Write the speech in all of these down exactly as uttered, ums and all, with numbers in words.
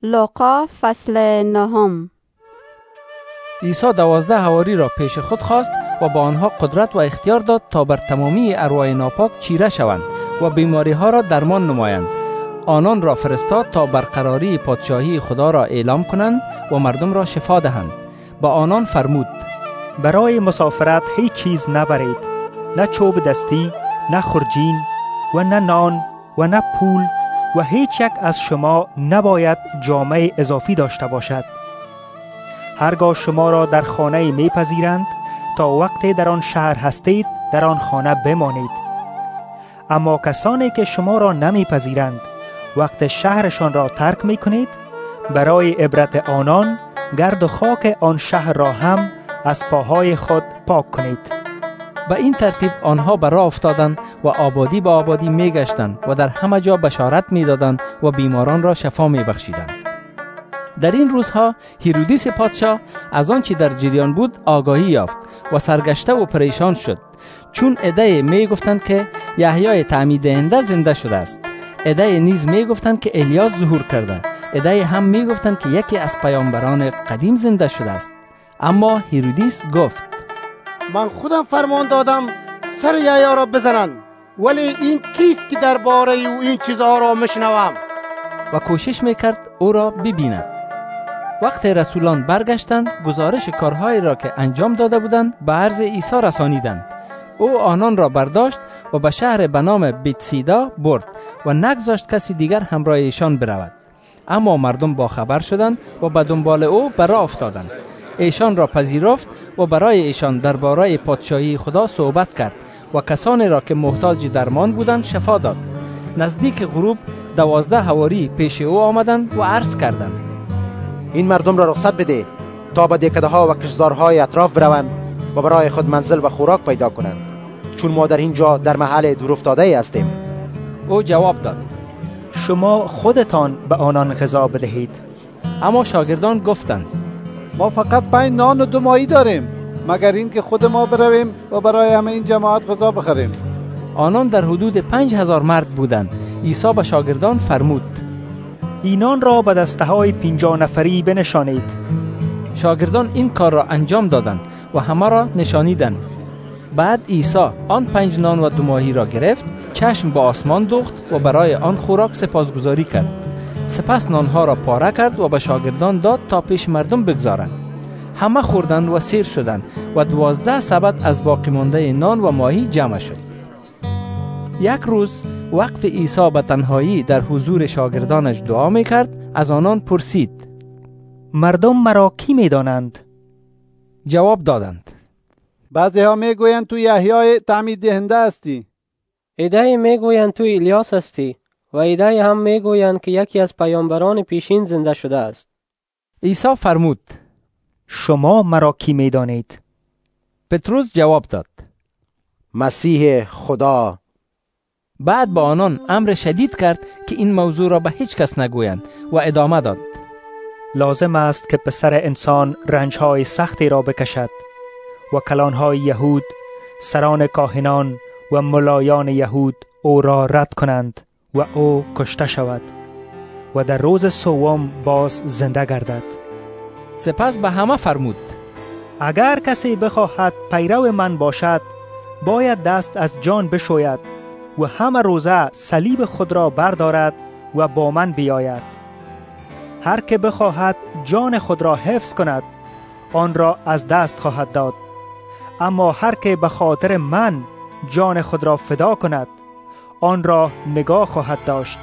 لوقا فصل نهم. عیسی دوازده حواری را پیش خود خواست و با آنها قدرت و اختیار داد تا بر تمامی ارواح ناپاک چیره شوند و بیماری ها را درمان نمایند. آنان را فرستاد تا برقراری پادشاهی خدا را اعلام کنند و مردم را شفا دهند. با آنان فرمود: برای مسافرت هیچ چیز نبرید، نه چوب دستی، نه خرجین و نه نان و نه پول، و هیچ یک از شما نباید جامه اضافی داشته باشد. هرگاه شما را در خانه میپذیرند، تا وقتی در آن شهر هستید در آن خانه بمانید. اما کسانی که شما را نمیپذیرند، وقت شهرشان را ترک میکنید، برای عبرت آنان گرد و خاک آن شهر را هم از پاهای خود پاک کنید. به این ترتیب آنها به راه افتادند و آبادی به آبادی میگشتند و در همه جا بشارت میدادند و بیماران را شفا میبخشیدند. در این روزها هیرودیس پادشاه از آنچه در جریان بود آگاهی یافت و سرگشته و پریشان شد، چون عده میگفتند که یحیای تعمید دهنده زنده شده است، عده نیز میگفتند که الیاس ظهور کرده، عده هم میگفتند که یکی از پیامبران قدیم زنده شده است. اما هیرودیس گفت: من خودم فرمان دادم سر یحیی را بزنند، ولی این کیست که درباره او این چیزها را میشنوم؟ و کوشش میکرد او را ببیند. وقت رسولان برگشتند، گزارش کارهایی را که انجام داده بودند به عرض عیسی رسانیدند. او آنان را برداشت و به شهر به نام بیتسیدا برد و نگذاشت کسی دیگر همراه ایشان برود. اما مردم با خبر شدند و به دنبال او به راه افتادند. ایشان را پذیرفت و برای ایشان درباره پادشاهی خدا صحبت کرد و کسانی را که محتاج درمان بودند شفا داد. نزدیک غروب دوازده حواری پیش او آمدند و عرض کردند: این مردم را رخصت بده تا به دکده ها و کشتزارهای اطراف بروند و برای خود منزل و خوراک پیدا کنند، چون ما در اینجا در محل دور افتاده هستیم. او جواب داد: شما خودتان به آنان غذا بدهید. اما شاگردان گفتند: ما فقط پنج نان و دو ماهی داریم، مگر این که خود ما برویم و برای همه این جماعت غذا بخریم. آنان در حدود پنج هزار مرد بودند. عیسی به شاگردان فرمود: اینان را به دسته های پنجاه نفری بنشانید. شاگردان این کار را انجام دادند و همه را نشانیدند. بعد عیسی آن پنج نان و دو ماهی را گرفت، چشم به آسمان دوخت و برای آن خوراک سپاسگزاری کرد. سپس نانها را پاره کرد و به شاگردان داد تا پیش مردم بگذارند. همه خوردند و سیر شدند و دوازده سبد از باقی مانده نان و ماهی جمع شد. یک روز وقت عیسی به تنهایی در حضور شاگردانش دعا میکرد، از آنان پرسید: مردم مرا کی میدانند؟ جواب دادند: بعضی ها میگویند تو یحیای تعمید دهنده هستی، عده میگویند تو الیاس هستی و عده هم میگویند که یکی از پیامبران پیشین زنده شده است. عیسی فرمود: شما مرا کی میدانید؟ پتروس جواب داد: مسیح خدا. بعد با آنان امر شدید کرد که این موضوع را به هیچ کس نگویند و ادامه داد: لازم است که پسر انسان رنجهای سختی را بکشد و کلانهای یهود، سران کاهنان و ملایان یهود او را رد کنند و او کشته شود و در روز سوم باز زنده گردد. سپس به همه فرمود: اگر کسی بخواهد پیرو من باشد، باید دست از جان بشوید و همه روزه صلیب خود را بردارد و با من بیاید. هر که بخواهد جان خود را حفظ کند، آن را از دست خواهد داد. اما هر که به خاطر من جان خود را فدا کند، آن را نگاه خواهد داشت.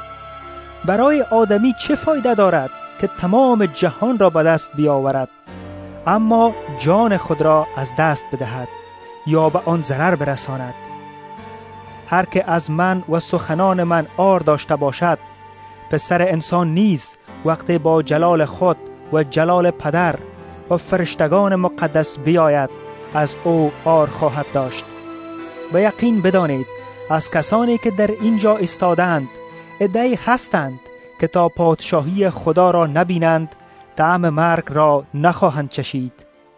برای آدمی چه فایده دارد که تمام جهان را به دست بیاورد، اما جان خود را از دست بدهد یا به آن ضرر برساند؟ هر که از من و سخنان من عار داشته باشد، پسر انسان نیز وقتی با جلال خود و جلال پدر و فرشتگان مقدس بیاید، از او عار خواهد داشت. به یقین بدانید از کسانی که در اینجا ایستادند عده‌ای هستند که تا پادشاهی خدا را نبینند طعم مرگ را نخواهند چشید.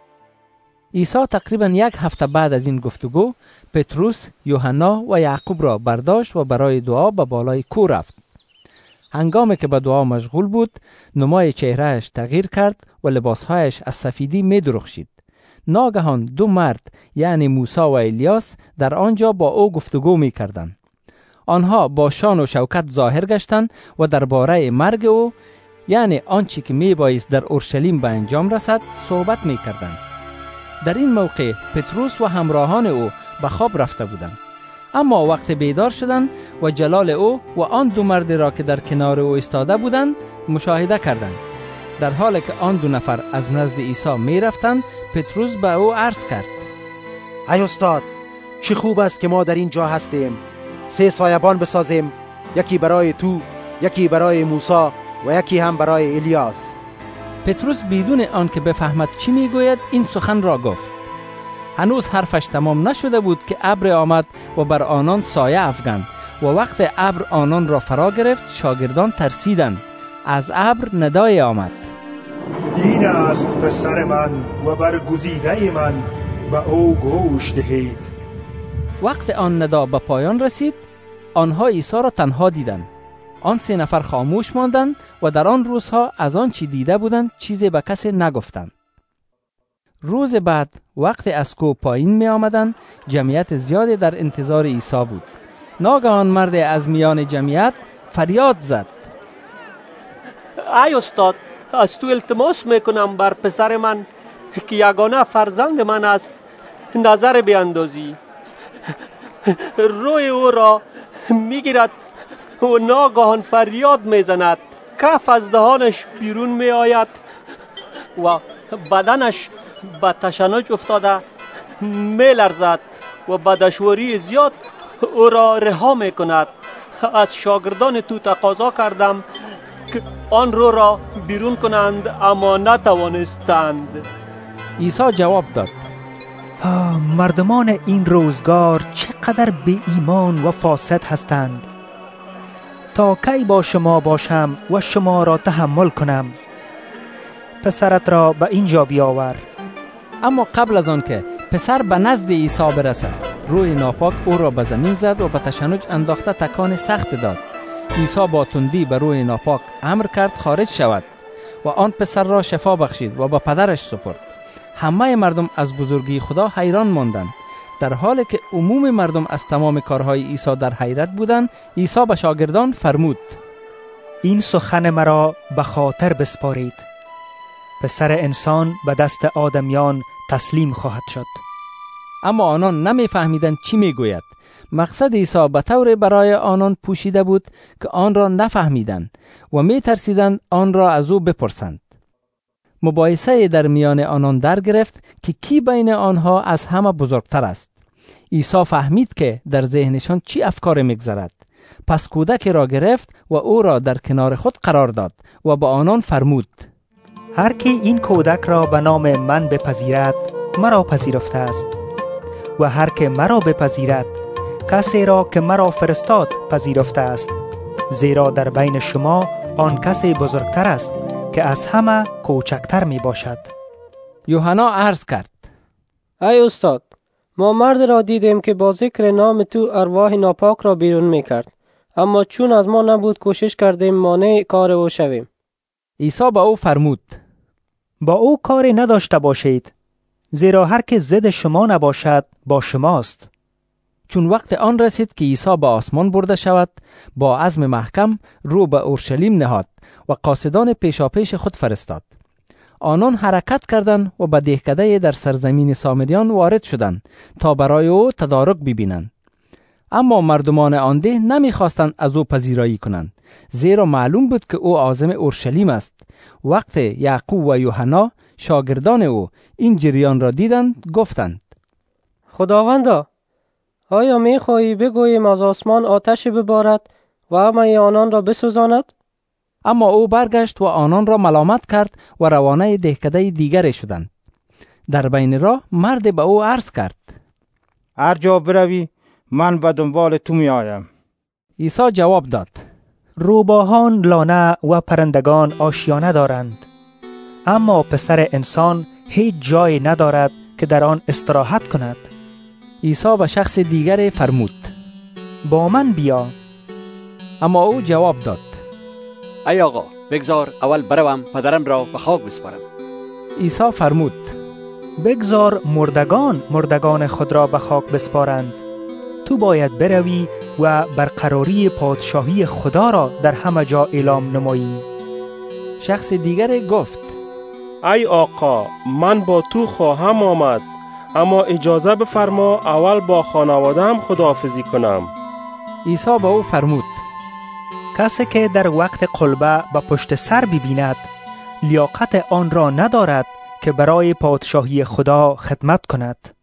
عیسی تقریبا یک هفته بعد از این گفتگو پتروس، یوحنا و یعقوب را برداشت و برای دعا به بالای کوه رفت. هنگامی که به دعا مشغول بود، نمای چهرهش تغییر کرد و لباسهایش از سفیدی می درخشید. ناگهان دو مرد یعنی موسی و الیاس در آنجا با او گفتگو می کردند. آنها با شان و شوکت ظاهر گشتند و درباره مرگ او یعنی آنچه که می بایست در اورشلیم به انجام رسد صحبت می کردند. در این موقع پتروس و همراهان او به خواب رفته بودند. اما وقت بیدار شدند و جلال او و آن دو مرد را که در کنار او ایستاده بودند مشاهده کردند. در حالی که آن دو نفر از نزد عیسی می رفتند، پتروس به او عرض کرد: ای استاد، چه خوب است که ما در این جا هستیم. سه سایبان بسازیم، یکی برای تو، یکی برای موسی و یکی هم برای الیاس. پتروس بدون آن که بفهمد چی می گوید این سخن را گفت. هنوز حرفش تمام نشده بود که ابر آمد و بر آنان سایه افکند و وقت ابر آنان را فرا گرفت شاگردان ترسیدند. از ابر ندای آمد: این است پسر من و برگزیده من، به او گوش دهید. وقت آن ندا به پایان رسید، آنها عیسی را تنها دیدند. آن سه نفر خاموش ماندند و در آن روزها از آن چی دیده بودند چیزی به کسی نگفتند. روز بعد وقت از کوه پایین می آمدند، جمعیت زیادی در انتظار عیسی بود. ناگهان مرد از میان جمعیت فریاد زد: ای استاد، از تو التماس میکنم بر پسر من که یگانه فرزند من است نظر بیندازی. روی او را میگیرد و ناگهان فریاد میزند، کف از دهانش بیرون می آید و بدنش به تشنج افتاده می لرزد و به دشواری زیاد او را رها می کند. از شاگردان تو تقاضا کردم که آن رو را بیرون کنند اما نتوانستند. عیسی جواب داد: مردمان این روزگار چقدر بی ایمان و فاسد هستند. تا کی با شما باشم و شما را تحمل کنم؟ پسرت را به اینجا بیاور. اما قبل از آن که پسر به نزد عیسی برسد، روی ناپاک او را به زمین زد و به تشنج انداخته تکان سخت داد. عیسی با تندی به روی ناپاک امر کرد خارج شود و آن پسر را شفا بخشید و به پدرش سپرد. همه مردم از بزرگی خدا حیران ماندند. در حالی که عموم مردم از تمام کارهای عیسی در حیرت بودند، عیسی به شاگردان فرمود: این سخن مرا به خاطر بسپارید. پسر انسان به دست آدمیان تسلیم خواهد شد. اما آنان نمی فهمیدند چی می گوید. مقصد عیسی به طور برای آنان پوشیده بود که آن را نفهمیدند و می ترسیدند آن را از او بپرسند. مباحثه در میان آنان در گرفت که کی بین آنها از همه بزرگتر است. عیسی فهمید که در ذهنشان چی افکار می‌گذرد. پس کودک را گرفت و او را در کنار خود قرار داد و به آنان فرمود: هر کی این کودک را به نام من بپذیرد مرا پذیرفته است و هر که مرا بپذیرد کسی را که مرا فرستاد پذیرفته است. زیرا در بین شما آن کسی بزرگتر است که از همه کوچکتر می باشد. یوحنا عرض کرد: ای استاد، ما مرد را دیدیم که با ذکر نام تو ارواح ناپاک را بیرون می کرد، اما چون از ما نبود کوشش کردیم مانع کار او شویم. عیسی با او فرمود: با او کاری نداشته باشید، زیرا هر که ضد شما نباشد با شماست. چون وقت آن رسید که عیسی به آسمان برده شود، با عزم محکم رو به اورشلیم نهاد و قاصدان پیشاپیش خود فرستاد. آنان حرکت کردند و به دهکده در سرزمین سامریان وارد شدند تا برای او تدارک ببینند. اما مردمان آن ده نمیخواستند از او پذیرایی کنند، زیرا معلوم بود که او عازم اورشلیم است. وقت یعقوب و یوحنا شاگردان او این جریان را دیدند، گفتند: خداوندا، آیا میخواهی بگوییم از آسمان آتش ببارد و همه آنان را بسوزاند؟ اما او برگشت و آنان را ملامت کرد و روانه دهکده دیگری شدند. در بین راه مرد به او عرض کرد: هر جا بروی من به دنبال تو می آیم. عیسی جواب داد: روباهان لانه و پرندگان آشیانه دارند، اما پسر انسان هیچ جایی ندارد که در آن استراحت کند. عیسی به شخص دیگری فرمود: با من بیا. اما او جواب داد: ای آقا بگذار اول بروم پدرم را به خاک بسپارم. عیسی فرمود بگذار مردگان مردگان خود را به خاک بسپارند. تو باید بروی و برقراری پادشاهی خدا را در همه جا اعلام نمایی. شخص دیگر گفت ای آقا من با تو خواهم آمد، اما اجازه بفرما اول با خانواده‌ام خداحافظی کنم. عیسی با او فرمود کسی که در وقت قلبه به پشت سر ببیند لیاقت آن را ندارد که برای پادشاهی خدا خدمت کند.